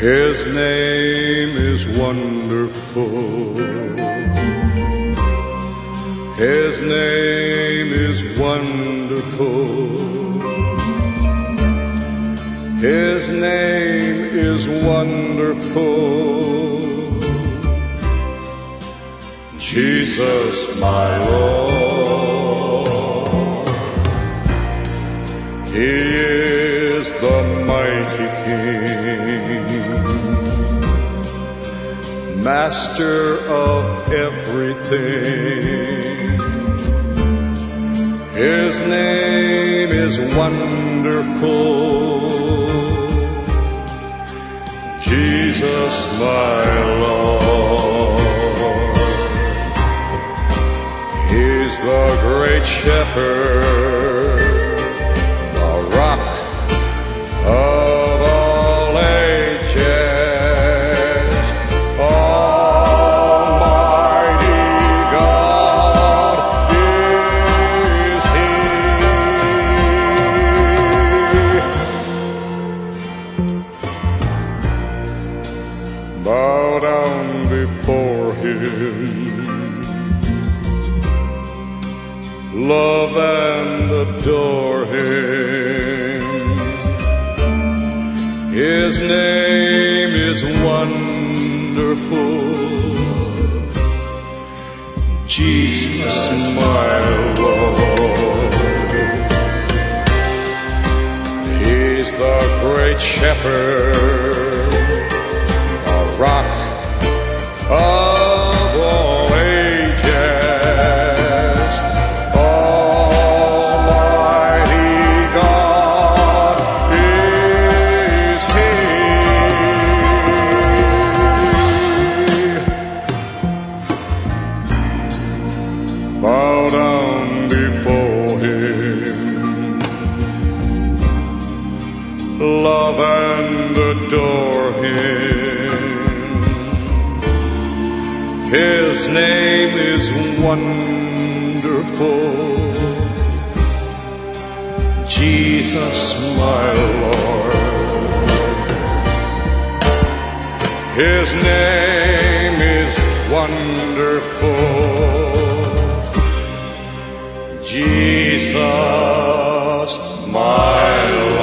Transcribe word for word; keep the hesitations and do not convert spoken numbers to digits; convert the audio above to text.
His name is wonderful. His name is wonderful. His name is wonderful. Jesus, my Lord. He is the mighty King, Master of everything. His name is wonderful. Jesus, my Lord. He's the great shepherd, the rock of all ages, Almighty God is He. Bow down before Him, love and adore Him. His name is wonderful. Jesus, my Lord. He's the great shepherd, a rock of all ages, Almighty God is He. Bow down before Him, love and adore Him. His name is wonderful. Jesus, my Lord. His name is wonderful. Jesus, my Lord.